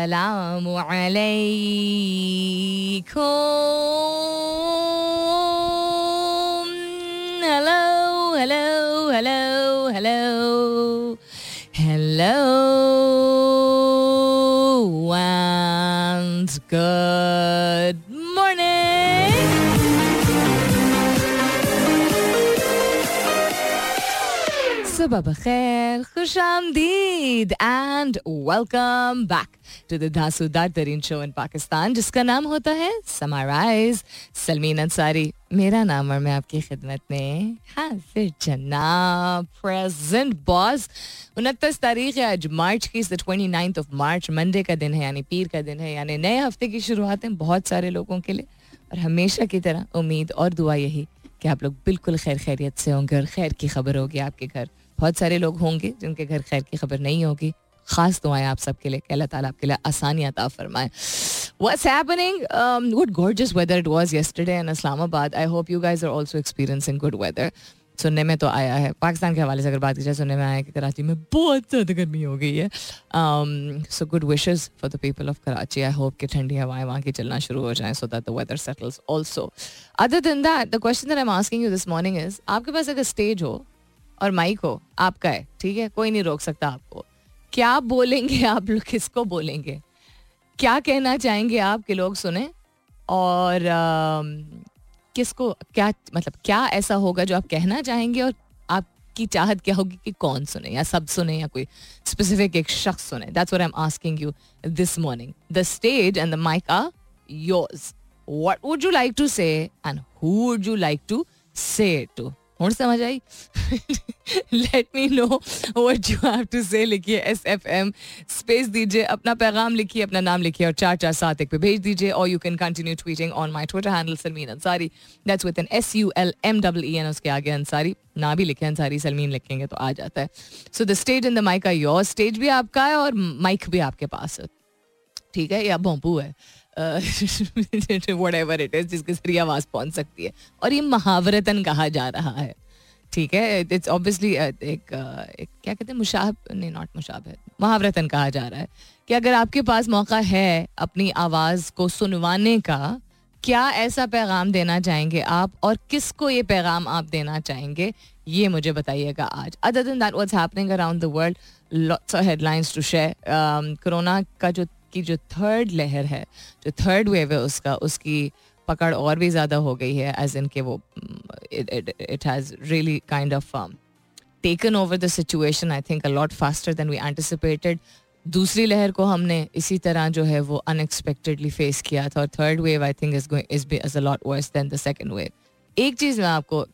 अस्सलामु अलैकुम. Hello, hello, hello, hello, hello, and good morning. Subah bakhair, khush आमदीद, and welcome back to the धांसूदार तरीन show in Pakistan, जिसका नाम होता है Summarize. सलमीन अंसारी मेरा नाम और मैं आपकी खिदमत में हाजिर जनाब. Present boss. 29 तारीख है आज मार्च की. 29th of March, मंडे का दिन है, यानी पीर का दिन है, यानी नए हफ्ते की शुरुआत है बहुत सारे लोगों के लिए. और हमेशा की तरह उम्मीद और दुआ यही कि आप लोग बिल्कुल खैर खैरियत से होंगे और खैर की खबर होगी आपके घर. बहुत सारे लोग होंगे जिनके घर खैर की खबर नहीं होगी. खास दुआएं आप सबके लिए कि अल्लाह ताला आपके लिए आसानी अता फरमाए. What's happening? What gorgeous weather it was yesterday in Islamabad. I hope you guys are also experiencing good weather. सुनने में तो आया है, पाकिस्तान के हवाले से अगर बात की जाए, सुनने में आया है कि कराची में बहुत ज़्यादा गर्मी हो गई है. So good wishes for the people of Karachi. I hope कि ठंडी हवाएं वहाँ की चलना शुरू हो जाएं so that the weather settles also. Other than that, the question that I'm asking you this morning is, आपके पास अगर स्टेज हो और माइक हो, आपका है, ठीक है, कोई नहीं रोक सकता आपको. क्या बोलेंगे आप लोग, किसको बोलेंगे, क्या कहना चाहेंगे आप कि लोग सुने, और किसको क्या, मतलब क्या ऐसा होगा जो आप कहना चाहेंगे और आपकी चाहत क्या होगी कि कौन सुने, या सब सुने, या कोई स्पेसिफिक एक शख्स सुने. That's what I am asking you this morning. The stage and the mic are yours. What would you like to say and who would you like to say it to? और समझ आई? Let me know what you have to say. लिखिए SFM, space दीजिए, अपना पैगाम लिखिए, अपना नाम लिखिए और 4471 पे भेज दीजिए. और you can continue tweeting on my twitter handle Salmeen Ansari. That's with an SULMEEN, उसके आगे अंसारी ना भी लिखे, अंसारी सलमीन लिखेंगे तो आ जाता है. So the stage and the mic are yours. स्टेज भी आपका है और माइक भी आपके पास है, ठीक है, या भोंपू है, whatever it is, जिसके जरिए आवाज़ पहुंच सकती है. और ये मुहावरतन कहा जा रहा है, ठीक है. इट्स ऑब्वियसली एक क्या कहते हैं, मुशाहब नहीं, नॉट मुशाहब, मुहावरतन कहा जा रहा है कि अगर आपके पास मौका है अपनी आवाज़ को सुनवाने का, क्या ऐसा पैगाम देना चाहेंगे आप, और किसको ये पैगाम आप देना चाहेंगे, ये मुझे बताइएगा आज. Other than that, what's happening around the world, lots of headlines to share. Corona का जो थर्ड लहर है, जो थर्ड वेव है, उसकी पकड़ और भी ज़्यादा हो गई है, एज इन के वो it has really kind of taken over the situation, I think a lot faster than we anticipated. दूसरी लहर को हमने इसी तरह जो है वो अनएक्सपेक्टेडली फेस किया था, और third wave I think is a lot worse than the second wave. एक चीज़ मैं आपको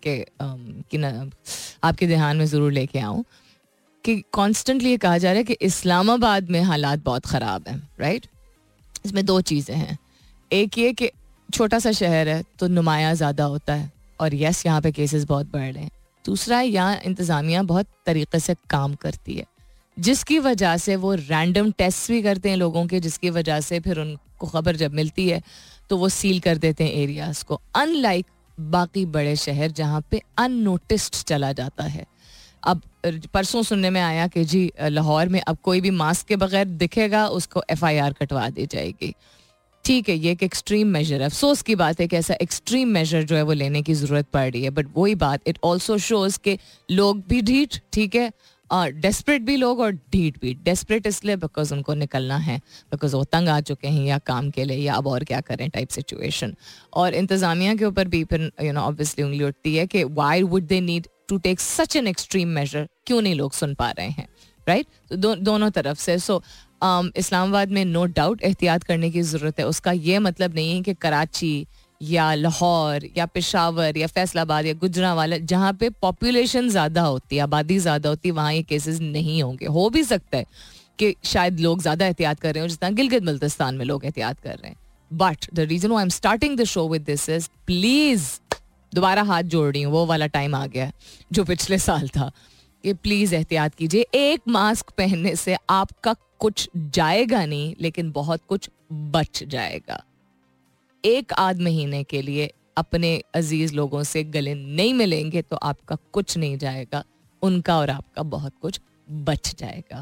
आपके ध्यान में ज़रूर लेके आऊँ कि कॉन्स्टेंटली ये कहा जा रहा है कि इस्लामाबाद में हालात बहुत ख़राब हैं, राइट. इसमें दो चीज़ें हैं. एक ये कि छोटा सा शहर है तो नुमाया ज़्यादा होता है, और यस यहाँ पे केसेस बहुत बढ़ रहे हैं. दूसरा, यहाँ इंतज़ामिया बहुत तरीक़े से काम करती है, जिसकी वजह से वो रैंडम टेस्ट भी करते हैं लोगों के, जिसकी वजह से फिर उनको ख़बर जब मिलती है तो वो सील कर देते हैं एरियाज़ को, अनलाइक बाकी बड़े शहर जहाँ पे अननोटिस्ड चला जाता है. अब परसों सुनने में आया कि जी लाहौर में अब कोई भी मास्क के बगैर दिखेगा उसको FIR कटवा दी जाएगी. ठीक है, ये एक एक्सट्रीम मेजर है. अफसोस की बात है कि ऐसा एक्सट्रीम मेजर जो है वो लेने की ज़रूरत पड़ रही है. बट वही बात, इट ऑल्सो शोज़ के लोग भी ढीठ, ठीक है, डेस्परेट भी लोग, और ढीठ भी. डेस्परेट इसलिए बिकॉज उनको निकलना है, बिकॉज वो तंग आ चुके हैं या काम के लिए या अब और क्या करें टाइप सिचुएशन. और इंतज़ामिया के ऊपर भी फिर ऑब्वियसली उंगली उठती है कि why would they need to take such an extreme measure, क्यों नहीं लोग सुन पा रहे हैं, राइट. तो दोनों तरफ से. सो इस्लामाबाद में नो डाउट एहतियात करने की ज़रूरत है. उसका ये मतलब नहीं है कि कराची या लाहौर या पेशावर या फैसलाबाद या गुजरांवाला, जहाँ पे पॉपुलेशन ज़्यादा होती है, आबादी ज़्यादा होती है, वहाँ ये केसेस नहीं होंगे. हो भी सकता है कि शायद लोग ज़्यादा एहतियात कर रहे हो, जितना गिलगित बल्तिस्तान में लोग एहतियात कर रहे हैं. But the reason why I am starting the show with this is, please दोबारा हाथ जोड़ रही हूँ, वो वाला टाइम आ गया जो पिछले साल था, कि प्लीज़ एहतियात कीजिए. एक मास्क पहनने से आपका कुछ जाएगा नहीं, लेकिन बहुत कुछ बच जाएगा. एक आध महीने के लिए अपने अजीज लोगों से गले नहीं मिलेंगे तो आपका कुछ नहीं जाएगा, उनका और आपका बहुत कुछ बच जाएगा.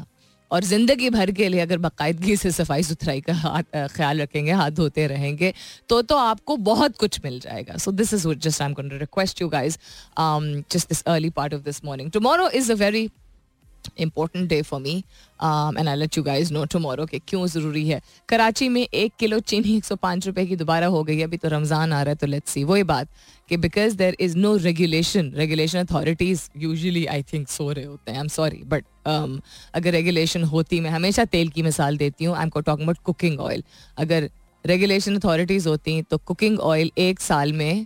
और ज़िंदगी भर के लिए अगर बाकायदगी से सफाई सुथराई का ख्याल रखेंगे, हाथ धोते रहेंगे, तो आपको बहुत कुछ मिल जाएगा. So this is just I am going to request you guys just this early part of this morning. Tomorrow is a very important day for me and I'll let you guys know tomorrow कि क्यों ज़रूरी है. कराची में 1 kilo चीनी 105 रुपए की दोबारा हो गई. अभी तो रमज़ान आ रहा है तो लेट्स सी. वही बात कि because there is no regulation authorities usually I think so रहे होते हैं. आई एम सॉरी बट अगर रेगुलेशन होती, मैं हमेशा तेल की मिसाल देती हूँ. I am talking about cooking oil. अगर रेगुलेशन अथॉरिटीज़ होती तो कुकिंग ऑयल 1 साल में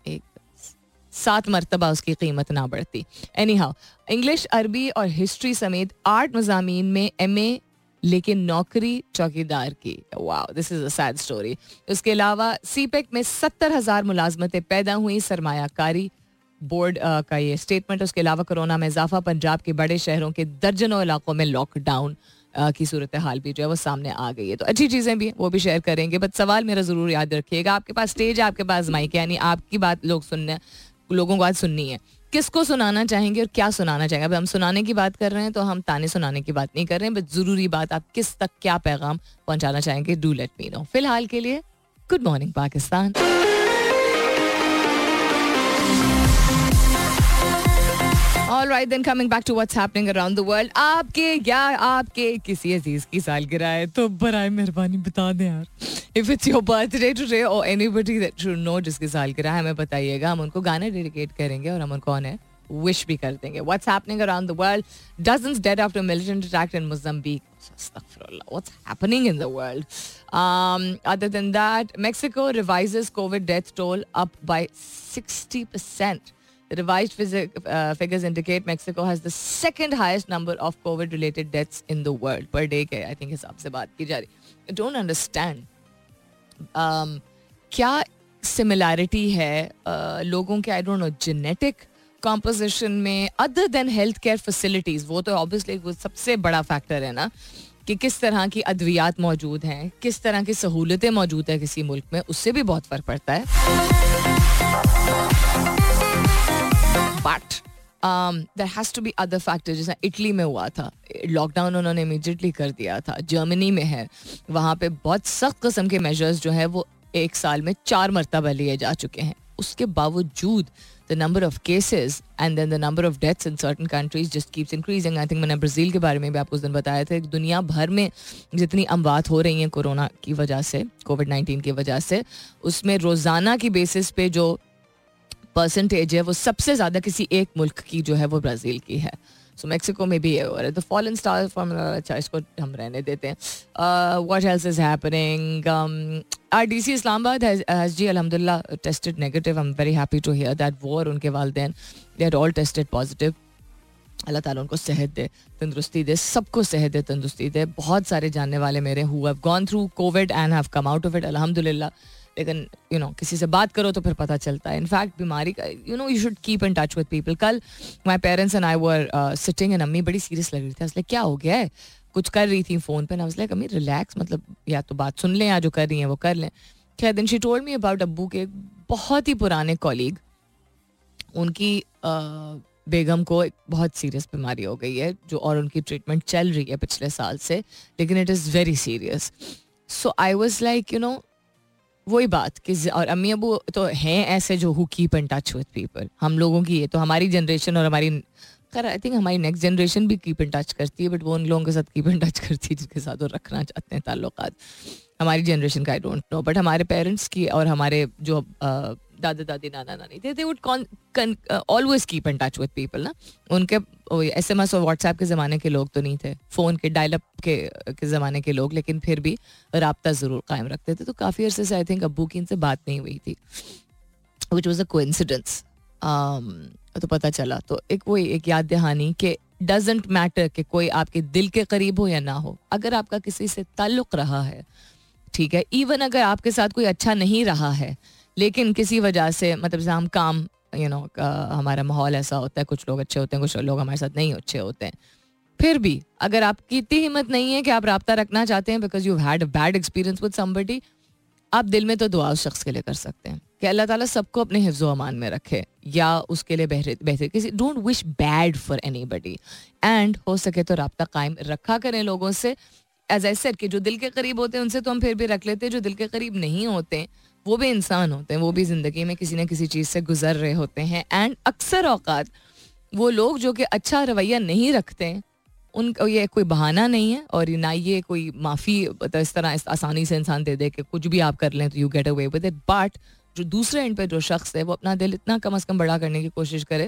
7 मरतबा उसकी कीमत ना बढ़ती. एनी हाउ, इंग्लिश, अरबी और हिस्ट्री समेत 8 मज़ामीन में MA, लेकिन नौकरी चौकीदार की. Wow, this is a sad story. उसके अलावा CPEC में 70,000 मुलाजमतें पैदा हुई. सरमायाकारी बोर्ड का ये स्टेटमेंट. उसके अलावा कोरोना में इजाफा. पंजाब के बड़े शहरों के दर्जनों इलाकों में लॉकडाउन की सूरत हाल भी जो है वो सामने आ गई है. तो अच्छी चीज़ें भी हैं, वो भी शेयर करेंगे. बट सवाल मेरा ज़रूर याद रखिएगा, आपके पास स्टेज है, आपके पास माइक है, यानी आपकी बात लोगों को आज सुननी है. किसको सुनाना चाहेंगे और क्या सुनाना चाहेंगे. अब हम सुनाने की बात कर रहे हैं तो हम ताने सुनाने की बात नहीं कर रहे हैं, बट ज़रूरी बात, आप किस तक क्या पैगाम पहुंचाना चाहेंगे, डू लेट मी नो. फिलहाल के लिए good morning Pakistan. All right, then coming back to what's happening around the world. आपके किसी अजीज की सालगिरह है तो बराए मेहरबानी बता दें यार. If it's your birthday today or anybody that you know जिसकी सालगिरह है, हमें बताइएगा. हम उनको गाने डेडिकेट करेंगे और हम उनको उन्हें विश भी कर देंगे. What's happening around the world? Dozens dead after militant attack in Mozambique. Astaghfirullah. What's happening in the world? Other than that, Mexico revises COVID death toll up by 60%. The revised figures indicate Mexico has the second highest number of COVID-related deaths in the world per day. के I think हिसाब से बात की जा रही. I don't understand. क्या similarity है लोगों के, I don't know, genetic composition में, other than healthcare facilities. वो तो obviously वो सबसे बड़ा factor है ना, कि किस तरह की अद्वियात मौजूद हैं, किस तरह की सहूलतें मौजूद है किसी मुल्क में, उससे भी बहुत फ़र्क पड़ता है. But there has to be other factors. जैसा इटली में हुआ था, लॉकडाउन उन्होंने इमीडिएटली कर दिया था. जर्मनी में है, वहाँ पे बहुत सख्त किस्म के मेजर्स जो है वो 1 साल में 4 मरतबा लिए जा चुके हैं. उसके बावजूद the number of cases and then the number of deaths in certain countries just keeps increasing. I think मैंने ब्राज़ील के बारे में भी आपको उस दिन बताया था. दुनिया भर में जितनी अमवात हो रही हैं कोरोना की वजह से, कोविड-19 की वजह से, उसमें रोज़ाना की बेसिस पे जो परसेंटेज है वो सबसे ज़्यादा किसी एक मुल्क की जो है वो ब्राज़ील की है. सो मेक्सिको में भी है. और द फॉलन स्टार फॉर्मूला, अच्छा इसको हम रहने देते हैं. What else is happening? RDC Islamabad has जी अल्हम्दुलिल्लाह tested negative. I am very happy to hear that. वो और उनके वालिदैन, they are all tested positive. अल्लाह ताला उनको सेहत दे, तंदुरुस्ती दे, सबको सेहत दे, तंदुरुस्ती दे. बहुत सारे जानने वाले मेरे who have gone through covid and have come out of it अल्हम्दुलिल्लाह. लेकिन किसी से बात करो तो फिर पता चलता है. इनफैक्ट बीमारी का you should keep in touch with people. कल my parents and I were sitting and अम्मी बड़ी सीरियस लग रही थी. असले क्या हो गया है, कुछ कर रही थी फ़ोन पे. ना अम्मी रिलैक्स, मतलब या तो बात सुन लें या जो कर रही हैं वो कर लें. खैर then she told me about अब्बू के बहुत ही पुराने कॉलीग. उनकी बेगम को एक बहुत सीरियस बीमारी हो गई है जो, और उनकी ट्रीटमेंट चल रही है पिछले साल से, लेकिन it is very serious. So I was like वही बात कि, और अम्मी अबू तो हैं ऐसे जो who keep in touch with people. हम लोगों की ये तो हमारी जनरेशन और हमारी, खैर आई थिंक हमारी नेक्स्ट जनरेशन भी कीप इन टच करती है, बट वो उन लोगों के साथ कीप इन टच करती है जिसके साथ वो रखना चाहते हैं ताल्लुकात. हमारी जनरेशन का आई डोंट नो, बट हमारे पेरेंट्स की और हमारे जो दादा दादी नाना नानी थे, they would always keep in touch with people ना. उनके SMS और व्हाट्सएप के ज़माने के लोग तो नहीं थे, फ़ोन के डायल अप के ज़माने के लोग, लेकिन फिर भी रब्ता ज़रूर कायम रखते थे. तो काफ़ी अरसे से आई थिंक अब्बू की इनसे बात नहीं हुई थी, विच वॉज अ कोइंसिडेंस. तो पता चला, तो एक याद दहानी कि डजेंट मैटर कि कोई आपके दिल के करीब हो या ना हो, अगर आपका किसी से ताल्लुक़ रहा है, ठीक है, इवन अगर आपके साथ कोई अच्छा नहीं रहा है, लेकिन किसी वजह से, मतलब हम काम हमारा माहौल ऐसा होता है, कुछ लोग अच्छे होते हैं, कुछ लोग हमारे साथ नहीं अच्छे होते हैं, फिर भी अगर आपकी इतनी हिम्मत नहीं है कि आप रब्ता रखना चाहते हैं because you had a bad experience with somebody, आप दिल में तो दुआ उस शख्स के लिए कर सकते हैं कि अल्लाह ताला सबको अपने हिफ्ज़ो अमान में रखे या उसके लिए बेहतर किसी don't wish bad for anybody and हो सके तो रब्ता कायम रखा करें लोगों से. एज आई सेड कि जो दिल के करीब होते हैं उनसे तो हम फिर भी रख लेते हैं, जो दिल के करीब नहीं होते वो भी इंसान होते हैं, वो भी ज़िंदगी में किसी न किसी चीज़ से गुजर रहे होते हैं. एंड अक्सर औकात वो लोग जो कि अच्छा रवैया नहीं रखते हैं उनका ये कोई बहाना नहीं है और ना ये कोई माफ़ी इस तरह आसानी से इंसान दे दे कि कुछ भी आप कर लें तो you get away with it. But जो दूसरे एंड पे जो शख्स है वो अपना दिल इतना कम अज़ कम बड़ा करने की कोशिश करे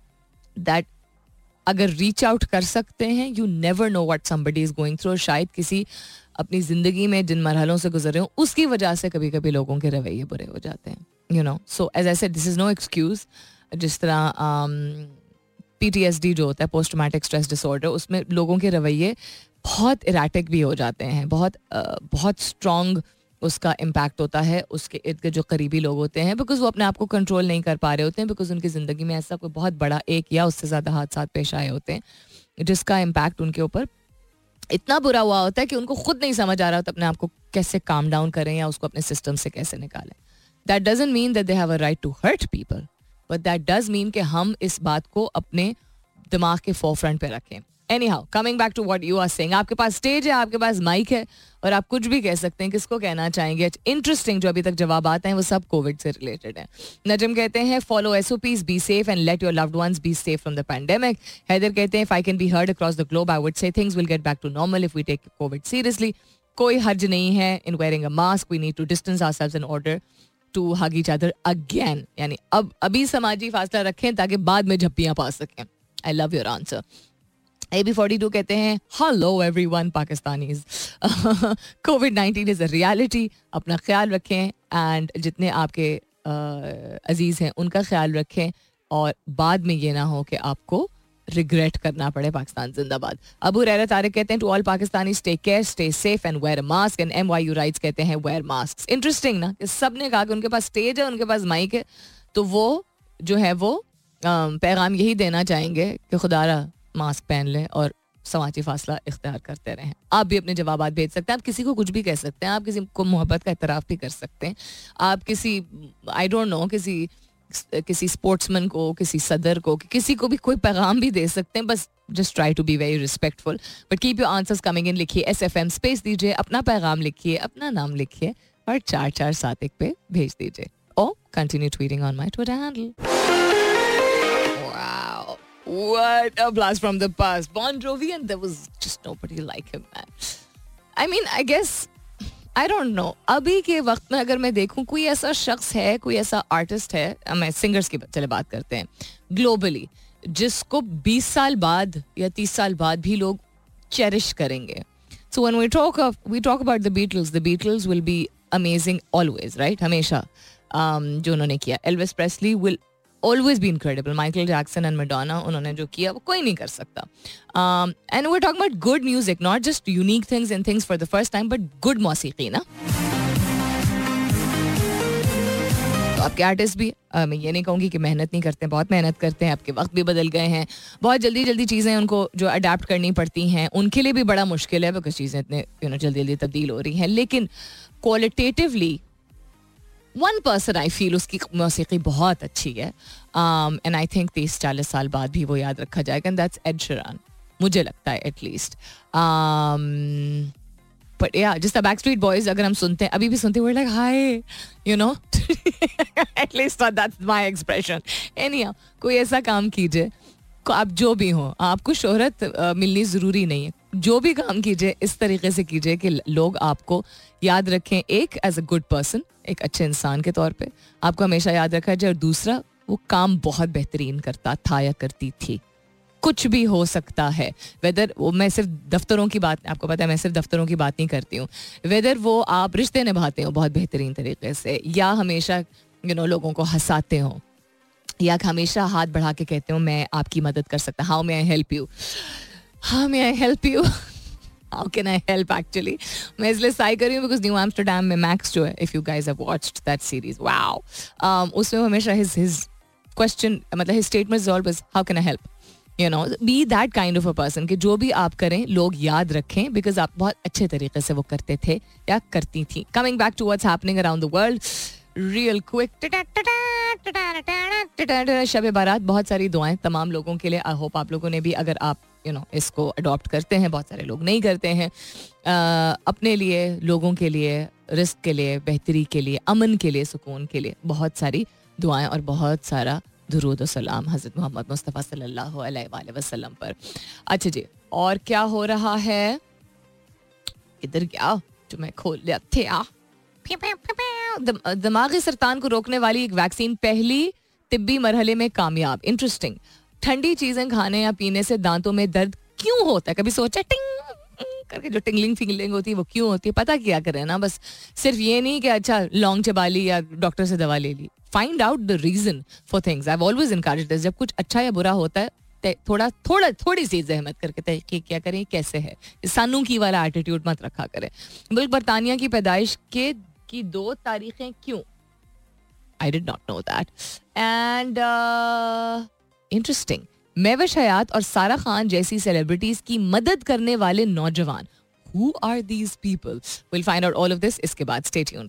दैट अगर रीच आउट कर सकते हैं, you never know what somebody is going through. और शायद किसी अपनी ज़िंदगी में जिन मरहलों से गुजर रहे हो उसकी वजह से कभी कभी लोगों के रवैये बुरे हो जाते हैं, you know. So as I said this is no excuse. जिस तरह PTSD जो होता है, पोस्ट ट्रॉमेटिक स्ट्रेस डिसऑर्डर, उसमें लोगों के रवैये बहुत इराटिक भी हो जाते हैं, बहुत स्ट्रॉन्ग उसका इम्पैक्ट होता है उसके इर्द गिर्द जो करीबी लोग होते हैं, बिकॉज वो अपने आप को कंट्रोल नहीं कर पा रहे होते हैं, बिकॉज उनकी ज़िंदगी में ऐसा कोई बहुत बड़ा एक या उससे ज़्यादा हादसा पेश आए होते हैं जिसका इम्पैक्ट उनके ऊपर इतना बुरा हुआ होता है कि उनको खुद नहीं समझ आ रहा होता अपने आप को कैसे काम डाउन करें या उसको अपने सिस्टम से कैसे निकालें. That doesn't mean that they have a right to hurt people, but that does mean कि हम इस बात को अपने दिमाग के फोरफ्रंट पे रखें. Anyhow, coming back to what you are saying, आपके पास स्टेज है, आपके पास माइक है और आप कुछ भी कह सकते हैं. किसको कहना चाहेंगे? इंटरेस्टिंग जो अभी तक जवाब आते हैं वो सब कोविड से रिलेटेड है. नजम कहते हैं follow SOPs, be safe and let your loved ones be safe from the pandemic. Haider कहते हैं if I can be heard across the globe I would say things will get back to normal if we take covid seriously. कोई हर्ज नहीं है in wearing a mask, we need to distance ourselves in order to hug each other again. यानी अब अभी समाजी फासला रखें ताकि बाद में झप्पियां पा सकें. I love your answer. AB42 कहते हैं hello everyone Pakistanis, COVID-19 is a reality. अपना ख्याल रखें एंड जितने आपके अजीज़ हैं उनका ख्याल रखें और बाद में ये ना हो कि आपको रिग्रेट करना पड़े. पाकिस्तान जिंदाबाद. अबू रहरा तारिक कहते हैं to all Pakistani stay care, stay safe and wear a mask. And MYU writes कहते हैं वेयर मास्क. इंटरेस्टिंग ना कि सब ने कहा कि उनके पास स्टेज है, उनके पास माइक है, तो वो जो है वो पैगाम यही देना चाहेंगे कि खुदारा मास्क पहन लें और समाजी फासला इख्तियार करते रहें. आप भी अपने जवाब भेज सकते हैं. आप किसी को कुछ भी कह सकते हैं. आप किसी को मोहब्बत का इतराफ़ भी कर सकते हैं. आप किसी आई डोंट नो किसी स्पोर्ट्समैन को, किसी सदर को, किसी को भी कोई पैगाम भी दे सकते हैं. बस just try to be very respectful but keep your answers coming in. लिखिए SFM स्पेस दीजिए, अपना पैगाम लिखिए, अपना नाम लिखिए और 4471 पे भेज दीजिए. और continue tweeting on my twitter handle. Wow, what a blast from the past. Bon Jovi, and there was just nobody like him, man. I mean, I guess, I don't know. अभी के वक्त में अगर मैं देखूं कोई ऐसा शख्स है, कोई ऐसा आर्टिस्ट है, मैं सिंगर्स की चले बात करते हैं ग्लोबली, जिसको 20 साल बाद या 30 साल बाद भी लोग चेरिश करेंगे. So when we talk about the Beatles will be amazing always, right? हमेशा जो उन्होंने किया. Elvis Presley will always be incredible. Michael Jackson and Madonna, उन्होंने जो किया वो कोई नहीं कर सकता. And we're talking about good music, not just unique things and things for the first time, but good मौसीकी ना. तो आपके आर्टिस्ट भी मैं ये नहीं कहूँगी कि मेहनत नहीं करते हैं, बहुत मेहनत करते हैं. आपके वक्त भी बदल गए हैं, बहुत जल्दी चीज़ें उनको जो अडेप्ट करनी पड़ती हैं उनके लिए भी बड़ा मुश्किल है बिकॉज चीज़ें इतने जल्दी तब्दील हो रही हैं. लेकिन qualitatively one person I feel उसकी मौसीकी बहुत अच्छी है एंड आई थिंक 30-40 साल बाद भी वो याद रखा जाएगा एंड दैट्स एड शीरन. मुझे लगता है एटलीस्ट. बट या जिस बैक स्ट्रीट बॉयज अगर हम सुनते हैं, अभी भी सुनते हैं, we're like hi, you know. At least that's my expression. Anyhow, कोई ऐसा काम कीजिए, आप जो भी हो, आपको शोहरत मिलनी ज़रूरी नहीं है. जो भी काम कीजिए इस तरीके से कीजिए कि लोग आपको याद रखें, एक एज अ गुड पर्सन, एक अच्छे इंसान के तौर पे आपको हमेशा याद रखा जाए. और दूसरा, वो काम बहुत बेहतरीन करता था या करती थी. कुछ भी हो सकता है, वेदर वो, मैं सिर्फ दफ्तरों की बात, आपको पता है मैं सिर्फ दफ्तरों की बात नहीं करती हूँ, वेदर वो आप रिश्ते निभाते हो बहुत बेहतरीन तरीके से, या हमेशा लोगों को हंसाते हो, या हमेशा हाथ बढ़ा के कहते हो मैं आपकी मदद कर सकता, how may I help you, how may I help you, how can I help. Actually मैं इसलिए साई कर रही हूँ बिकॉज न्यू एम्स्टरडैम में मैक्स जो है, if you guys have watched that series, wow, उसमें हमेशा हिज क्वेश्चन, मतलब his statement is always how can I help. Be that kind of a person कि जो भी आप करें लोग याद रखें बिकॉज आप बहुत अच्छे तरीके से वो करते थे या करती थी. Coming back to what's happening around the world, real quick. Shab Barat, बहुत सारी दुआएं तमाम लोगों के लिए. आई होप आप लोगों ने भी, अगर आप इसको अडॉप्ट करते हैं, बहुत सारे लोग नहीं करते हैं, अपने लिए, लोगों के लिए, रिस्क के लिए, बेहतरी के लिए, अमन के लिए, सुकून के लिए बहुत सारी दुआएं और बहुत सारा दुरूद और सलाम हज़रत मोहम्मद मुस्तफ़ा सल्लल्लाहु अलैहि वसल्लम पर. अच्छा जी, और क्या हो रहा है इधर? क्या जो मैं खोल लिया थे. दिमागी सरतान को रोकने वाली एक वैक्सीन पहली तिब्बी मरहले में कामयाब. इंटरेस्टिंग. ठंडी चीजें खाने या पीने से दांतों में दर्द क्यों होता है? कभी सोचा टिंग करके जो टिंगलिंग फिंगलिंग होती है वो क्यों होती है? पता क्या करें ना, बस सिर्फ ये नहीं कि अच्छा लौंग चबा ली या डॉक्टर से दवा ले ली. Find out the reason for things. I have always encouraged this. जब कुछ अच्छा या बुरा होता है थोड़ी सी जहमत करके तहकीक क्या करें कैसे है. सानू की वाला एटीट्यूड मत रखा करें. मुल्क बरतानिया की पैदाइश की 2 तारीखें क्यों? I did not know that. And interesting. Mahwish Hayat और सारा खान जैसी सेलिब्रिटीज की मदद करने वाले नौजवान. Who are these people? We'll find out all of this इसके बाद. Stay tuned.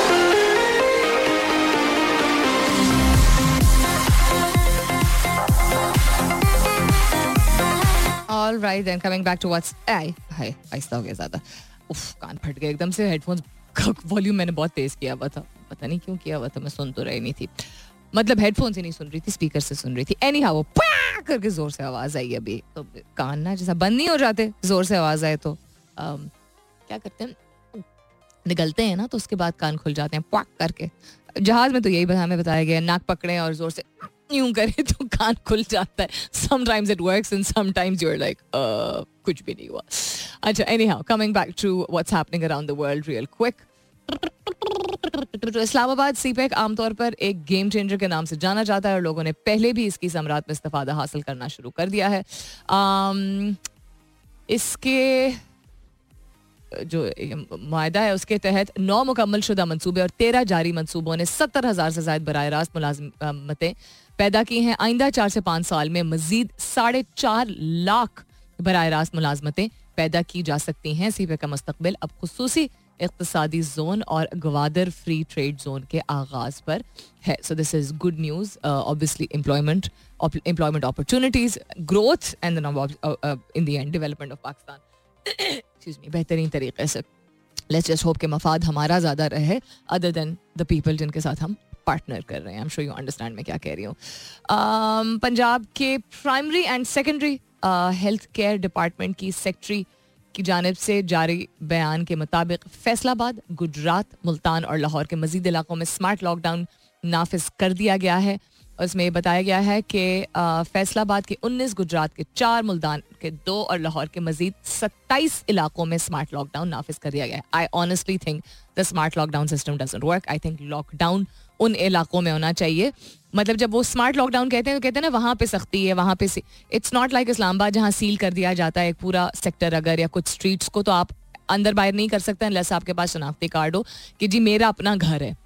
All right then, coming back to what's आहिस्ता हो गया ज़्यादा. उफ, कान फट गए एकदम से. हेडफोन्स का वॉल्यूम मैंने बहुत तेज किया हुआ था, पता नहीं क्यों किया हुआ था. मैं सुन तो रही नहीं थी, मतलब हेडफोन से नहीं सुन रही थी, स्पीकर से सुन रही थी. एनी हाउ पा करके जोर से आवाज आई अभी, तो कान ना जैसा बंद नहीं हो जाते जोर से आवाज आए तो. क्या करते हैं, निकलते हैं ना तो उसके बाद कान खुल जाते हैं पाक करके. जहाज में तो यही हमें बताया गया, नाक पकड़े और जोर से यूं करे तो कान खुल जाता है. Sometimes it works and sometimes you are like कुछ भी नहीं हुआ. अच्छा, anyhow coming back to what's happening around the world real quick. Islamabad CPEC आमतौर पर एक गेम चेंजर के नाम से जाना जाता है और लोगों ने पहले भी इसकी समरात में इस्तेफादा हासिल करना शुरू कर दिया है. इसके जो मायदा है उसके तहत 9 मुकम्मल शुदा मंसूबे और 13 जारी मंसूबों ने 70,000 से ज़ायद बराह रास्त मुलाज़मतें पैदा की हैं. आइंदा 4 से 5 साल में मजीद 4.5 लाख बराह रास्त मुलाज़मतें पैदा की जा सकती हैं. सीपे का मुस्तकबिल अब खुसूसी इक़्तिसादी जोन और गवादर फ्री ट्रेड जोन के आगाज पर है. So this is good news. Obviously employment opportunities, growth and in the end development of Pakistan बेहतरीन तरीके से. लेट्स जस्ट होप के मफाद हमारा ज़्यादा रहे अदर देन द पीपल जिनके साथ हम पार्टनर कर रहे हैं. I am sure you understand मैं क्या कह रही हूँ. पंजाब के primary and secondary health care department की सेक्रेटरी की जानिब से जारी बयान के मुताबिक फैसलाबाद, गुजरात, मुल्तान और लाहौर के मजीद इलाकों में स्मार्ट लॉकडाउन नाफिज कर दिया गया है. उसमें बताया गया है कि फैसलाबाद के 19, गुजरात के 4, मुल्तान के 2 और लाहौर के मजीद 27 इलाकों में स्मार्ट लॉकडाउन नाफिज कर दिया गया है. I honestly think the smart lockdown system doesn't work. I think lockdown उन इलाकों में होना चाहिए. मतलब जब वो स्मार्ट लॉकडाउन कहते हैं तो कहते हैं ना वहाँ पे सख्ती है, वहाँ पे इट्स नॉट लाइक इस्लामाबाद जहाँ सील कर दिया जाता है एक पूरा सेक्टर अगर या कुछ स्ट्रीट्स को, तो आप अंदर बाहर नहीं कर सकते अनलेस आपके पास शनाख्ती कार्ड हो कि जी मेरा अपना घर है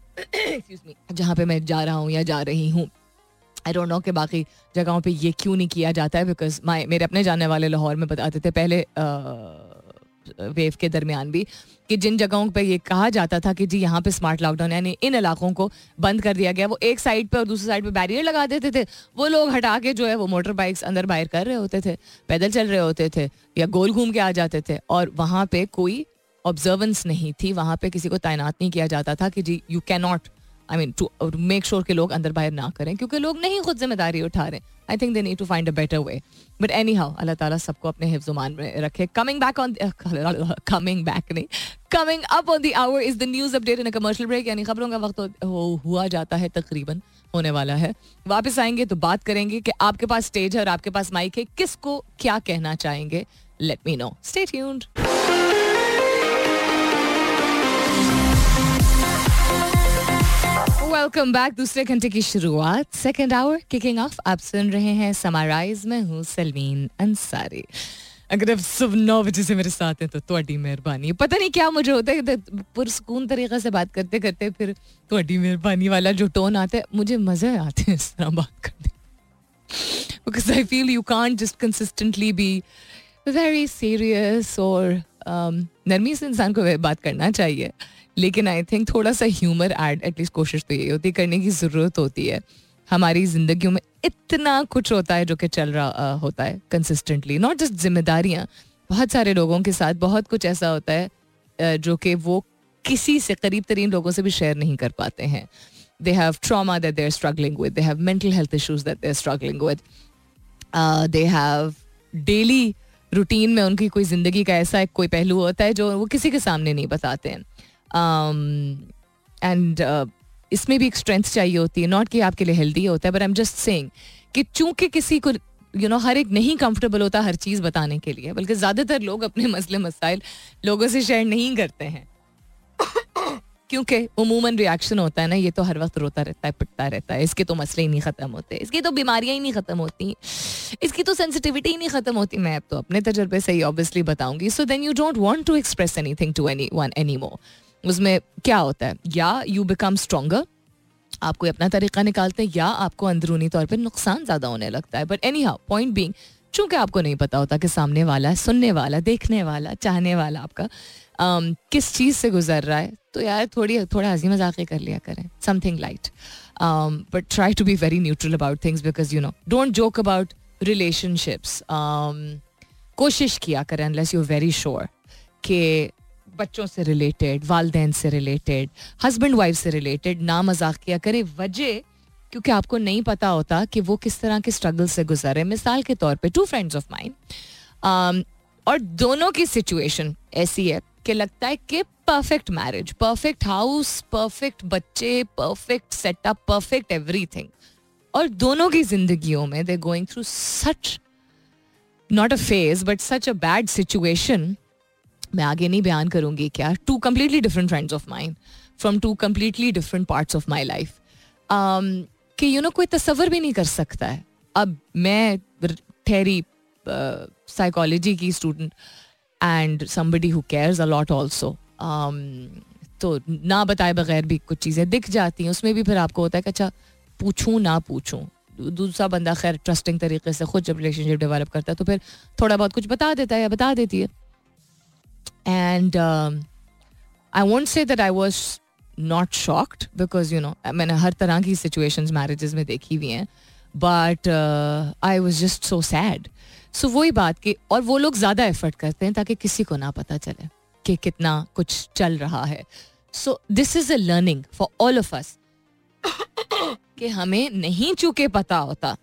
जहाँ पे मैं जा रहा हूँ या जा रही हूँ. आई डोंट नो कि बाकी जगहों पे ये क्यों नहीं किया जाता है. बिकॉज मेरे अपने जानने वाले लाहौर में बताते थे पहले वेव के दरमियान भी कि जिन जगहों पे ये कहा जाता था कि जी यहाँ पे स्मार्ट लॉकडाउन यानी इन इलाकों को बंद कर दिया गया, वो एक साइड पे और दूसरी साइड पे बैरियर लगा देते थे. वो लोग हटा के जो है वो मोटर बाइक्स अंदर बाहर कर रहे होते थे, पैदल चल रहे होते थे या गोल घूम के आ जाते थे और वहाँ पे कोई ऑब्जर्वेंस नहीं थी. वहाँ पे किसी को तैनात नहीं किया जाता था कि जी you can not, I mean to make sure कि लोग अंदर बाहर ना करें क्योंकि लोग नहीं खुद जिम्मेदारी उठा रहे. I think they need to find a better way. But anyhow अल्लाह ताला सबको अपने हिफ्ज़-ओ-मान में रखे. Coming up on the hour is the news update in a commercial break. यानी खबरों का वक्त हुआ जाता है, तकरीबन होने वाला है. वापस आएंगे तो बात करेंगे कि आपके पास स्टेज है और आपके पास माइक है, किसको क्या कहना चाहेंगे. Let me know. Stay tuned. Welcome back. दूसरे घंटे की शुरुआत, सेकेंड आवर किकिंग ऑफ. आप सुन रहे हैं समाराइज. में हूँ सलमीन अंसारी. अगर आप सुबह 9 बजे से मेरे साथ हैं तो ਤੁਹਾਡੀ मेहरबानी. पता नहीं क्या मुझे होता है पुरसकून तरीक़े से बात करते करते फिर ਤੁਹਾਡੀ मेहरबानी वाला जो टोन आता है, मुझे मज़े आते हैं इस तरह बात करने. Because I feel you can't just consistently be very serious और नरमी से इंसान को बात करना चाहिए. लेकिन आई थिंक थोड़ा सा ह्यूमर ऐड एटलीस्ट कोशिश तो यही होती है करने की ज़रूरत होती है. हमारी जिंदगियों में इतना कुछ होता है जो कि चल रहा होता है कंसिस्टेंटली, नॉट जस्ट जिम्मेदारियाँ. बहुत सारे लोगों के साथ बहुत कुछ ऐसा होता है जो कि वो किसी से करीब तरीन लोगों से भी शेयर नहीं कर पाते हैं. They have trauma that they're struggling with. They have mental health issues that they're struggling with. They have daily routine में उनकी कोई ज़िंदगी का ऐसा एक कोई पहलू होता है जो वो किसी के सामने नहीं बताते हैं. एंड इसमें भी एक स्ट्रेंथ चाहिए होती है. नॉट कि आपके लिए हेल्दी होता है, but I am just saying कि चूंकि किसी को हर एक नहीं कंफर्टेबल होता हर चीज़ बताने के लिए, बल्कि ज़्यादातर लोग अपने मसले मसाइल लोगों से शेयर नहीं करते हैं क्योंकि उमूमन रिएक्शन होता है ना, ये तो हर वक्त रोता रहता है, पिटता रहता है, इसके तो मसले ही नहीं ख़त्म होते, इसकी तो बीमारियां ही नहीं ख़त्म होती, इसकी तो सेंसिटिविटी ही नहीं ख़त्म होती. मैं अब तो अपने तजर्बे से ही ऑब्वियसली बताऊंगी. So then you don't want to express anything to anyone anymore. उसमें क्या होता है, या यू बिकम स्ट्रोंगर, आप कोई अपना तरीका निकालते हैं, या आपको अंदरूनी तौर पर नुकसान ज़्यादा होने लगता है. But anyhow, point being, चूँकि आपको नहीं पता होता कि सामने वाला, सुनने वाला, देखने वाला, चाहने वाला आपका किस चीज़ से गुजर रहा है, तो यार थोड़ा हंसी मजाक कर लिया करें, something light. But try to be very neutral about things because don't joke about relationships. कोशिश किया करें unless you are very sure कि बच्चों से रिलेटेड, वालदैन से रिलेटेड, हस्बैंड वाइफ से रिलेटेड ना मजाक किया करें. वजह क्योंकि आपको नहीं पता होता कि वो किस तरह के स्ट्रगल से गुजरे. मिसाल के तौर पे 2 फ्रेंड्स ऑफ माइन, और दोनों की सिचुएशन ऐसी है कि लगता है कि परफेक्ट मैरिज, परफेक्ट हाउस, परफेक्ट बच्चे, परफेक्ट सेटअप, परफेक्ट एवरीथिंग, और दोनों की जिंदगियों में they going through such not a phase but such a bad situation. मैं आगे नहीं बयान करूंगी क्या. 2 completely different friends of mine from 2 completely different parts of my life. कि कोई तस्वर भी नहीं कर सकता है. अब मैं ठहरी साइकोलॉजी की student and somebody who cares a lot also, तो ना बताए बगैर भी कुछ चीज़ें दिख जाती हैं. उसमें भी फिर आपको होता है कि अच्छा पूछूं ना पूछूं. दूसरा बंदा खैर ट्रस्टिंग तरीके से खुद जब रिलेशनशिप डेवलप करता है तो फिर थोड़ा बहुत कुछ बता देता है या बता देती है. And I won't say that I was not shocked because मैंने हर तरह की सिचुएशंस मैरिजेस में देखी हुई हैं, but I was just so sad. So वही बात कि, और वो लोग ज़्यादा एफर्ट करते हैं ताकि किसी को ना पता चले कि कितना कुछ चल रहा है. So this is a learning for all of us कि हमें नहीं चूके पता होता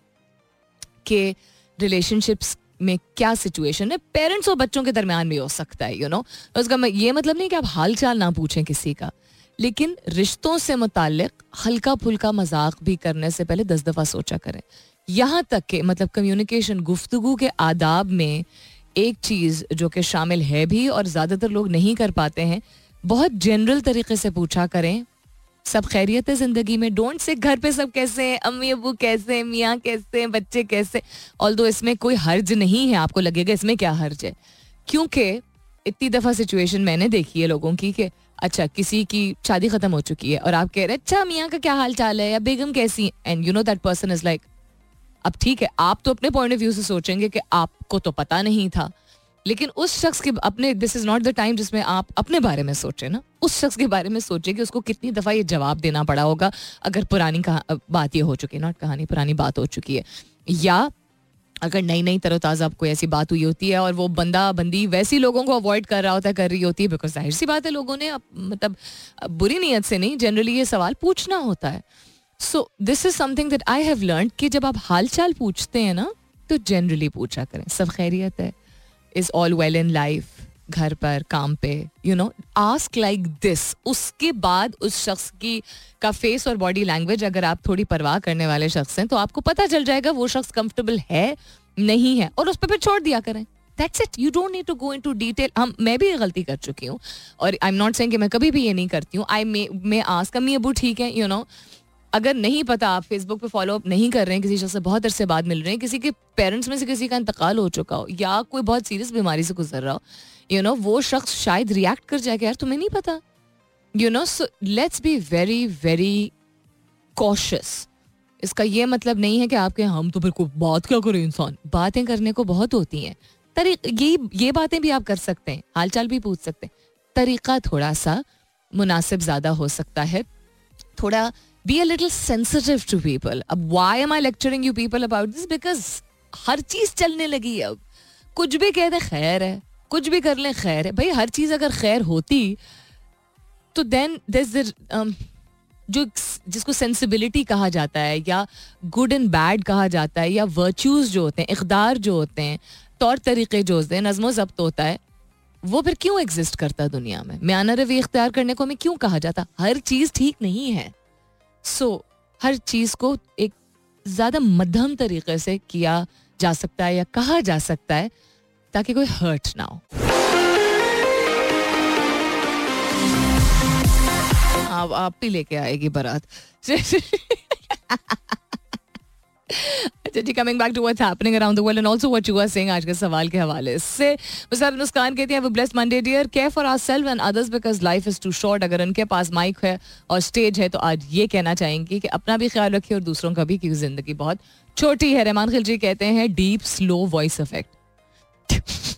कि रिलेशनशिप्स में क्या सिचुएशन है. पेरेंट्स और बच्चों के दरमियान भी हो सकता है उसका ये मतलब नहीं कि आप हाल चाल ना पूछें किसी का, लेकिन रिश्तों से मुताल्लिक हल्का फुल्का मजाक भी करने से पहले 10 दफ़ा सोचा करें. यहाँ तक कि मतलब कम्युनिकेशन, गुफ्तगू के आदाब में एक चीज़ जो कि शामिल है भी और ज़्यादातर लोग नहीं कर पाते हैं, बहुत जनरल तरीके से पूछा करें सब खैरियत है ज़िंदगी में. डोंट से घर पे सब कैसे हैं, अम्मी अबू कैसे हैं, मियाँ कैसे हैं, बच्चे कैसे. ऑल्दो इसमें कोई हर्ज नहीं है, आपको लगेगा इसमें क्या हर्ज है, क्योंकि इतनी दफ़ा सिचुएशन मैंने देखी है लोगों की कि अच्छा किसी की शादी ख़त्म हो चुकी है और आप कह रहे हैं अच्छा मियाँ का क्या हाल चाल है या बेगम कैसी, and that person is like, अब ठीक है आप तो अपने पॉइंट ऑफ व्यू से सोचेंगे कि आपको तो पता नहीं था, लेकिन उस शख्स के अपने, this is not the time जिसमें आप अपने बारे में सोचें ना, उस शख्स के बारे में सोचें कि उसको कितनी दफ़ा ये जवाब देना पड़ा होगा अगर पुरानी बात ये हो चुकी है, नॉट कहानी, पुरानी बात हो चुकी है, या अगर नई नई तरोताज़ा कोई ऐसी बात हुई होती है और वो बंदा बंदी वैसी लोगों को अवॉइड कर रहा होता है, कर रही होती है, बिकॉज जाहिर सी बात है लोगों ने मतलब बुरी नीयत से नहीं, जनरली ये सवाल पूछना होता है. So this is something that I have learn कि जब आप हाल चाल पूछते हैं ना तो जनरली पूछा करें सब खैरियत है, is all well in life, घर पर काम पे, आस्क लाइक दिस. उसके बाद उस शख्स की का फेस और बॉडी लैंग्वेज, अगर आप थोड़ी परवाह करने वाले शख्स हैं तो आपको पता चल जाएगा वो शख्स कंफर्टेबल है नहीं है, और उस पर फिर छोड़ दिया करें. That's it, you don't need to go into detail. मैं भी ये गलती कर चुकी हूँ और आई एम नॉट सेइंग कि मैं कभी भी ये नहीं करती हूँ. आई मे आस्क अम्मी अबू ठीक है, अगर नहीं पता, आप फेसबुक पे फॉलो अप नहीं कर रहे हैं, किसी शख्स से बहुत अरसे बाद मिल रहे हैं, किसी के पेरेंट्स में से किसी का इंतकाल हो चुका हो या कोई बहुत सीरियस बीमारी से गुजर रहा हो, वो शख्स शायद रिएक्ट कर जाएगा, यार तुम्हें नहीं पता, so let's be very very cautious. इसका ये मतलब नहीं है कि आपके हम तो फिर कोई बात क्या करें, इंसान बातें करने को बहुत होती हैं, ये बातें भी आप कर सकते हैं, हालचाल भी पूछ सकते हैं, तरीका थोड़ा सा मुनासिब ज़्यादा हो सकता है. थोड़ा be a little sensitive to people. अब why am I lecturing you people about this? Because हर चीज़ चलने लगी है अब. कुछ भी कह दे खैर है, कुछ भी कर ले खैर है. भाई हर चीज़ अगर खैर होती तो then there's the जो जिसको सेंसिबिलिटी कहा जाता है या गुड एंड बैड कहा जाता है या वर्च्यूज जो होते हैं, इक़दार जो होते हैं, तौर तरीके जो होते हैं, नज़्मो ज़ब्त होता है, वो फिर क्यों एग्जिस्ट करता है दुनिया में? म्याना रवी इख्तियार करने को हमें क्यों कहा जाता? हर चीज़ ठीक नहीं है. सो हर चीज़ को एक ज़्यादा मध्यम तरीके से किया जा सकता है या कहा जा सकता है ताकि कोई हर्ट ना हो. आप भी लेके आएगी बारात. अच्छा जी, coming back to what's happening around the world and also what you are saying आज के सवाल के हवाले से. मुस्कान मुस्कान कहती है have a blessed Monday dear, care for ourself and others because life is too short. अगर उनके पास माइक है और स्टेज है तो आज ये कहना चाहेंगी कि अपना भी ख्याल रखिए और दूसरों का भी, क्योंकि जिंदगी बहुत छोटी है. रहमान खिलजी कहते हैं डीप स्लो वॉइस इफेक्ट.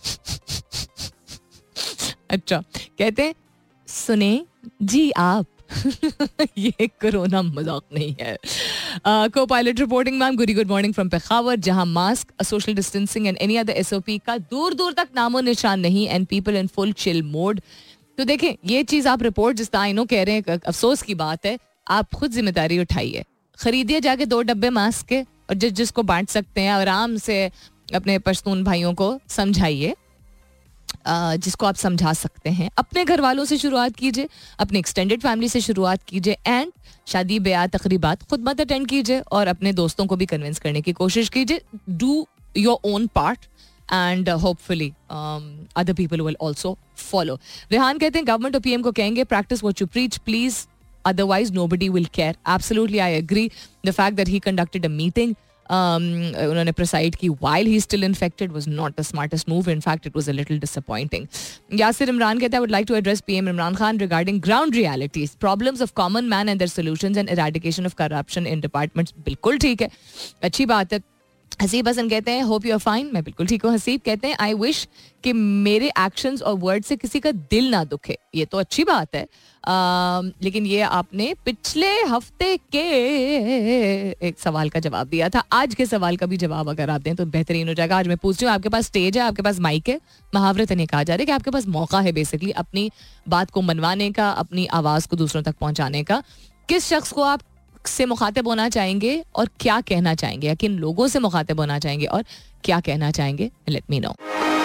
अच्छा कहते हैं सुने जी आप. ये कोरोना मजाक नहीं है. Co pilot reporting ma'am good morning from Peshawar, जहां mask, social distancing and any other SOP का दूर दूर तक नामो निशान नहीं and people in full chill mode. तो देखें ये चीज आप रिपोर्ट जिस आई नो कह रहे हैं, अफसोस की बात है, आप खुद जिम्मेदारी उठाइए. खरीदिए जाके 2 डब्बे मास्क के और जिसको बांट सकते हैं आराम से अपने पश्तून भाइयों को समझाइए, जिसको आप समझा सकते हैं. अपने घर वालों से शुरुआत कीजिए, अपने एक्सटेंडेड फैमिली से शुरुआत कीजिए एंड शादी ब्याह तकरीबात खुद मत अटेंड कीजिए और अपने दोस्तों को भी कन्विंस करने की कोशिश कीजिए. Do your own part and hopefully other people will also follow. Rehan कहते हैं गवर्नमेंट और पीएम को कहेंगे practice what you preach please, otherwise nobody will care. Absolutely, I agree. The fact that he conducted a meeting, उन्होंने preside की while he still infected was not the smartest move. In fact, it was a little disappointing. Yasir Imran कहता है I would like to address PM Imran Khan regarding ground realities, problems of common man and their solutions and eradication of corruption in departments. बिल्कुल ठीक है, अच्छी बात है. हसीब हसन कहते हैं होप यू आर फाइन. मैं बिल्कुल ठीक हूँ. हसीब कहते हैं आई विश कि मेरे एक्शंस और वर्ड से किसी का दिल ना दुखे. ये तो अच्छी बात है, लेकिन ये आपने पिछले हफ्ते के एक सवाल का जवाब दिया था. आज के सवाल का भी जवाब अगर आप दें तो बेहतरीन हो जाएगा. आज मैं पूछती हूँ, आपके पास स्टेज है, आपके पास माइक है, मुहावरे नहीं कहा जा रहा है कि आपके पास मौका है बेसिकली अपनी बात को मनवाने का, अपनी आवाज़ को दूसरों तक पहुँचाने का. किस शख्स को आप से मुखातिब होना चाहेंगे और क्या कहना चाहेंगे, या किन लोगों से मुखातिब होना चाहेंगे और क्या कहना चाहेंगे? Let me know.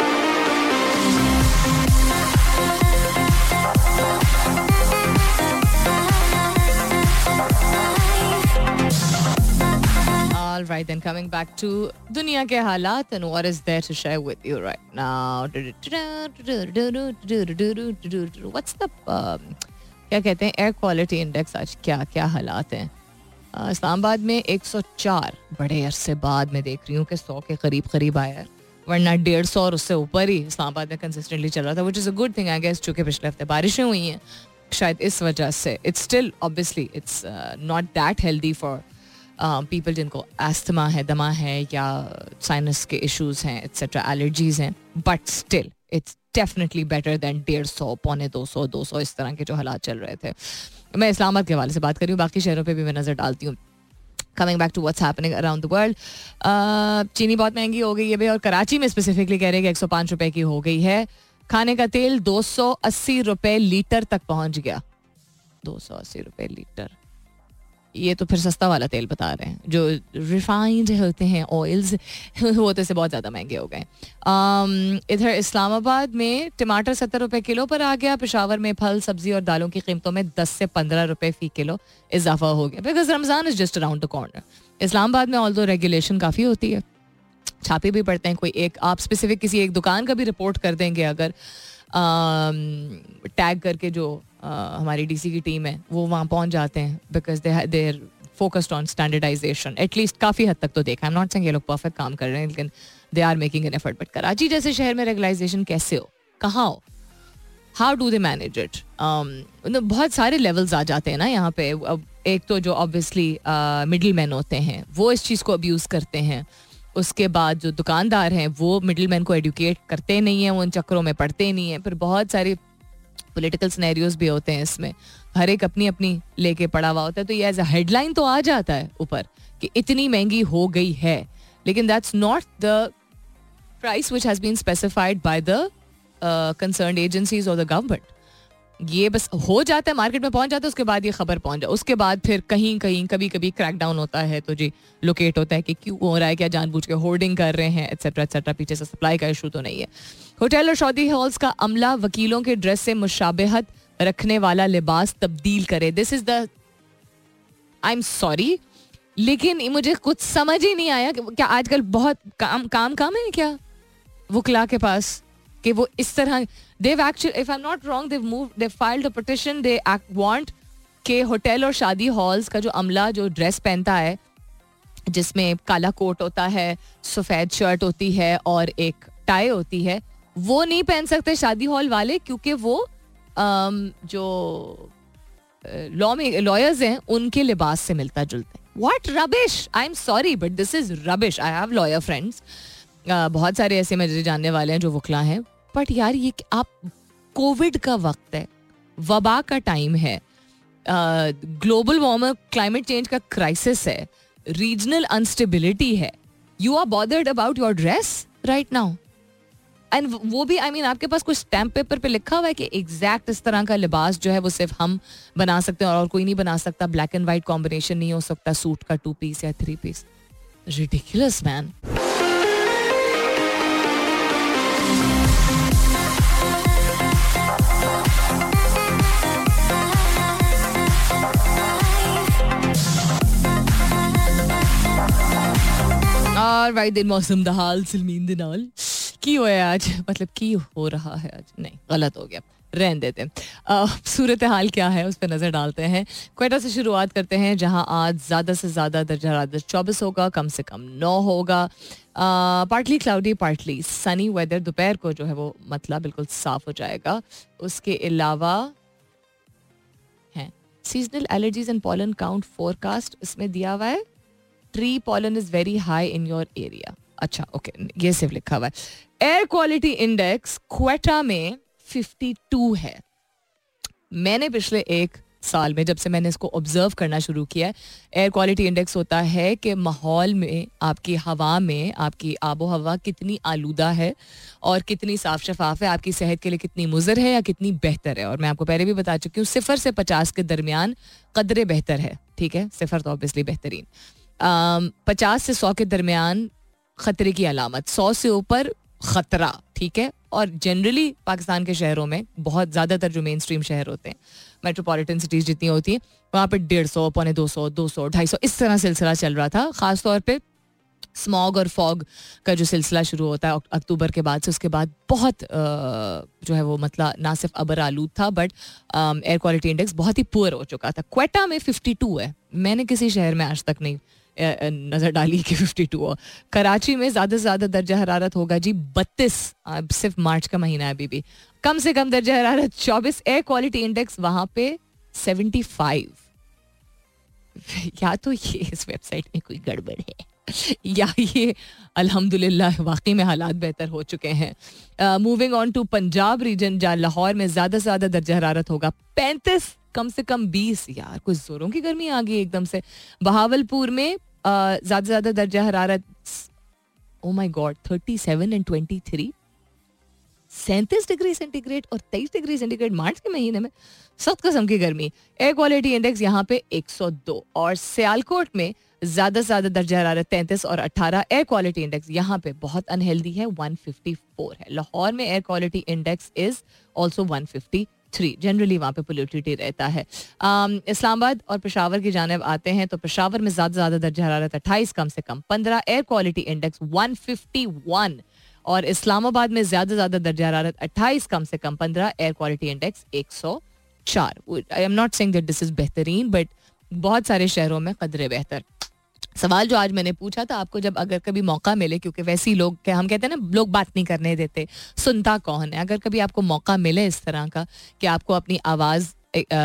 All right, then coming back to दुनिया के हालात and what is there to share with you right now. What's the क्या कहते हैं एयर क्वालिटी इंडेक्स, आज क्या क्या हालात हैं? इस्लामाबाद में 104, बड़े अरसे बाद मैं देख रही हूँ कि 100 के करीब करीब आया है, वरना 150 और उससे ऊपर ही इस्लामाबाद में कंसिस्टेंटली चल रहा था, which is a good thing I guess. चूँकि पिछले हफ्ते बारिशें हुई हैं, शायद इस वजह से it's still obviously it's not that healthy for people जिनको एस्थमा है, दमा है या साइनस के इश्यूज़ हैं एक्सेट्रा, एलर्जीज़ हैं, but still it's definitely better than 150, 125, 200 इस तरह के जो हालात चल रहे थे. मैं इस्लामाबाद के हवाले से बात कर रही हूँ, बाकी शहरों पे भी मैं नज़र डालती हूँ. Coming back to what's happening around the world, चीनी बहुत महंगी हो गई है भाई, और कराची में स्पेसिफिकली कह रहे हैं कि 105 रुपए की हो गई है. खाने का तेल 280 रुपए लीटर तक पहुंच गया. 280 रुपए लीटर, ये तो फिर सस्ता वाला तेल बता रहे हैं. जो रिफाइंड होते हैं ऑयल्स वो तो से बहुत ज़्यादा महंगे हो गए. इधर इस्लामाबाद में टमाटर 70 रुपए किलो पर आ गया. पेशावर में फल, सब्जी और दालों की कीमतों में 10 से 15 रुपए फी किलो इजाफा हो गया, because Ramzan is just around the corner. Islamabad में ऑल्दो रेगुलेशन काफ़ी होती है, छापे भी पड़ते हैं. कोई एक आप स्पेसिफिक किसी एक दुकान का भी रिपोर्ट कर देंगे अगर टैग करके, जो हमारी डीसी की टीम है वो वहाँ पहुँच जाते हैं, because they are focused on standardisation. At least काफ़ी हद तक तो देखा. आई एम नॉट सेइंग ये लोग परफेक्ट काम कर रहे हैं, लेकिन they are making an effort. But Karachi जैसे शहर में रेगुलाइजेशन कैसे हो, कहाँ हो, how do they manage it? बहुत सारे लेवल्स आ जाते हैं ना यहाँ पे. एक तो जो ऑब्वियसली मिडिल मैन होते हैं वो इस चीज़ को अब्यूज़ करते हैं. उसके बाद जो दुकानदार हैं वो मिडिल मैन को एडुकेट करते नहीं हैं, वो उन चक्करों में पड़ते नहीं हैं. फिर बहुत सारी पॉलिटिकल सिनेरियोज भी होते हैं इसमें, हर एक अपनी अपनी लेके पड़ा हुआ होता है. तो ये एज अ हेडलाइन तो आ जाता है ऊपर कि इतनी महंगी हो गई है, लेकिन that's not the price which has been specified by the concerned agencies और द गवर्नमेंट. ये बस हो जाता है, मार्केट में पहुंच जाता है, उसके बाद ये खबर पहुंच जाए, उसके बाद फिर कहीं कहीं कभी कभी क्रैकडाउन होता है तो जी लोकेट होता है कि क्यों हो रहा है, क्या जानबूझ के होर्डिंग कर रहे हैं एटसेट्रा एटसेट्रा. पीछे से सप्लाई का इशू तो नहीं है. होटल और शादी हॉल्स का अमला वकीलों के ड्रेस से मुशाबहत रखने वाला लिबास तब्दील करे. This is the, I am sorry, लेकिन मुझे कुछ समझ ही नहीं आया कि क्या आजकल बहुत काम है क्या वकला के पास कि वो इस तरह. they've actually, if I'm not wrong, they've filed a petition, they want कि होटल और शादी हॉल्स का जो अमला जो ड्रेस पहनता है जिसमें काला कोट होता है, सफ़ेद शर्ट होती है और एक टाई होती है, वो नहीं पहन सकते शादी हॉल वाले, क्योंकि वो जो लॉयर्स हैं उनके लिबास से मिलता जुलता है. What rubbish! I'm sorry, but this is rubbish. I have lawyer friends. बहुत सारे ऐसे मेरे जानने वाले हैं जो वकला हैं. बट यार ये आप, कोविड का वक्त है, वबा का टाइम है, ग्लोबल वार्मिंग क्लाइमेट चेंज का क्राइसिस है, रीजनल अनस्टेबिलिटी है. You are bothered about your dress right now, and वो भी आई मीन आपके पास कुछ स्टैम्प पेपर पे लिखा हुआ है कि एग्जैक्ट इस तरह का लिबास जो है वो सिर्फ हम बना सकते हैं और कोई नहीं बना सकता, ब्लैक एंड वाइट कॉम्बिनेशन नहीं हो सकता सूट का 2 पीस या 3 पीस. Ridiculous man. भाई दिन मौसम दा हाल सलमीन दे नाल की होया आज, मतलब की हो रहा है आज, नहीं गलत हो गया, रहने देते हैं. सूरत हाल क्या है उस पर नज़र डालते हैं. क्वेटा से शुरुआत करते हैं जहां आज ज़्यादा से ज़्यादा दर्जा हरारत 24 होगा, कम से कम 9 होगा. Partly cloudy partly sunny weather, दोपहर को जो है वो मतलब बिल्कुल साफ हो जाएगा. उसके अलावा है seasonal allergies and pollen count forecast इसमें दिया हुआ है. Tree pollen is very high in your area. अच्छा ओके, ये सिर्फ लिखा हुआ है. एयर क्वालिटी इंडेक्स क्वेटा में 52 है. मैंने पिछले 1 साल में जब से मैंने इसको ऑब्जर्व करना शुरू किया है, एयर क्वालिटी इंडेक्स होता है कि माहौल में, आपकी हवा में, आपकी आबो हवा कितनी आलूदा है और कितनी साफ शफाफ है, आपकी सेहत के लिए कितनी मुज़र है या कितनी बेहतर है. और मैं आपको पहले भी बता चुकी हूँ 0 से 50 के दरमियान कदरे बेहतर है. ठीक है, 0 तो ऑब्वियसली बेहतरीन, 50 से 100 के दरमियान खतरे की अलामत, 100 से ऊपर खतरा. ठीक है, और जनरली पाकिस्तान के शहरों में बहुत ज़्यादातर जो मेन स्ट्रीम शहर होते हैं, मेट्रोपॉलिटन सिटीज़ जितनी होती हैं, वहाँ पे 150, पौने 200, 200, 250 इस तरह सिलसिला चल रहा था. ख़ास तौर पे स्मॉग और फॉग का जो सिलसिला शुरू होता है अक्टूबर के बाद से, उसके बाद बहुत जो है वो मतलब ना सिर्फ अबर आलूद था बट एयर क्वालिटी इंडेक्स बहुत ही पुअर हो चुका था. क्वेटा में 52 है. मैंने किसी शहर में आज तक नहीं नज़र डाली कि 52 हो. कराची में ज़्यादा से ज़्यादा दर्जा हरारत होगा जी 32. सिर्फ मार्च का महीना है अभी भी. कम से कम दर्जा हरारत 24. एयर क्वालिटी इंडेक्स वहाँ पे 75. या तो ये इस वेबसाइट में कोई गड़बड़ है या ये अल्हम्दुलिल्लाह वाकई में हालात बेहतर हो चुके हैं. Moving on to Punjab region, जहाँ लाहौर में ज़्यादा से ज़्यादा दर्जा हरारत होगा 35, कम से कम 20. यार कुछ जोरों की गर्मी आ गई एकदम से. बहावलपुर में ज़्यादा से ज़्यादा दर्जा हरारत, oh my god, 37 and 23, 37 degree centigrade और 23 डिग्री सेंटीग्रेड मार्च के महीने में. सख्त किस्म की गर्मी. एयर क्वालिटी इंडेक्स यहाँ पे 102. और सियालकोट में ज़्यादा से ज़्यादा दर्जा हरारत 33 और 18. एयर क्वालिटी इंडेक्स यहाँ पे बहुत अनहेल्दी है, 154 है. लाहौर में air quality index is also 153. Generally वहाँ पे पोल्यूटेड रहता है. इस्लामाबाद और पेशावर की जानिब आते हैं तो पेशावर में ज़्यादा से ज़्यादा दर्जा हरारत 28, कम से कम 15. Air quality index 151. और इस्लामाबाद में ज़्यादा से ज़्यादा दर्जा हरारत 28, कम से कम 15. Air quality index 104. I am not saying that this is बेहतरीन, बट बहुत सारे शहरों में कदरे बेहतर. सवाल जो आज मैंने पूछा था आपको, जब अगर कभी मौका मिले, क्योंकि वैसे ही लोग क्या हम कहते हैं ना, लोग बात नहीं करने देते, सुनता कौन है. अगर कभी आपको मौका मिले इस तरह का कि आपको अपनी आवाज़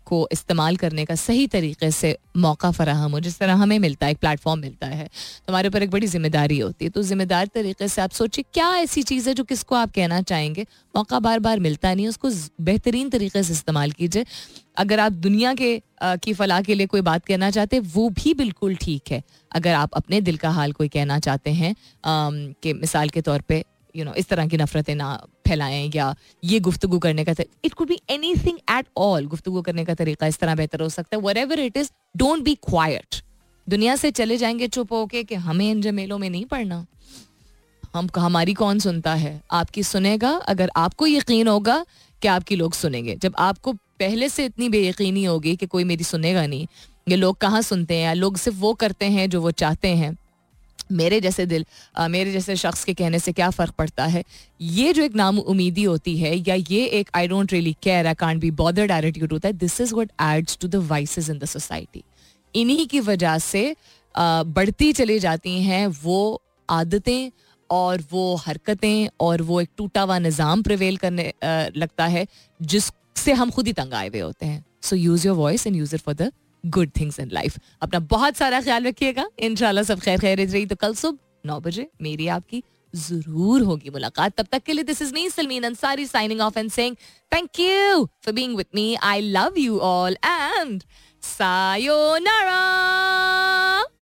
को इस्तेमाल करने का सही तरीके से मौका फराहम हो, जिस तरह हमें मिलता है, एक प्लेटफॉर्म मिलता है, तो हमारे ऊपर एक बड़ी जिम्मेदारी होती है. तो जिम्मेदार तरीके से आप सोचिए क्या ऐसी चीज़ है जो किसको आप कहना चाहेंगे. मौका बार बार मिलता नहीं, उसको बेहतरीन तरीके से इस्तेमाल कीजिए. अगर आप दुनिया के की फलाह के लिए कोई बात कहना चाहते हैं वो भी बिल्कुल ठीक है. अगर आप अपने दिल का हाल कोई कहना चाहते हैं कि मिसाल के तौर पे इस तरह की नफरतें ना फैलाएं, या ये गुफ्तगू करने का, it could be anything at all. गुफ्तगू करने का तरीका इस तरह बेहतर हो सकता है. Whatever it is, don't be quiet. दुनिया से चले जाएंगे चुप होके कि हमें इन जमेलों में नहीं पड़ना. हमारी कौन सुनता है? आपकी सुनेगा अगर आपको यकीन होगा कि आपकी लोग सुनेंगे. जब आपको पहले से इतनी बेयकीनी होगी कि कोई मेरी सुनेगा नहीं, ये लोग कहाँ सुनते हैं, लोग सिर्फ वो करते हैं जो वो चाहते हैं, मेरे जैसे शख्स के कहने से क्या फ़र्क पड़ता है, ये जो एक नाउमीदी होती है, या ये एक I don't really care, I can't be bothered attitude होता है, this is what adds to the vices in the society. इन्हीं की वजह से बढ़ती चली जाती हैं वो आदतें और वो हरकतें, और वो एक टूटा हुआ निज़ाम प्रिवेल करने लगता है जिससे हम खुद ही तंग आए हुए होते हैं. So use your voice and use it for the good things in life. अपना बहुत सारा ख्याल रखिएगा. इंशाल्लाह सब खैर खैरियत रही तो कल सुबह 9 बजे मेरी आपकी जरूर होगी मुलाकात. तब तक के लिए this is me Salmeen Ansari signing off and saying thank you for being with me. I love you all and sayonara.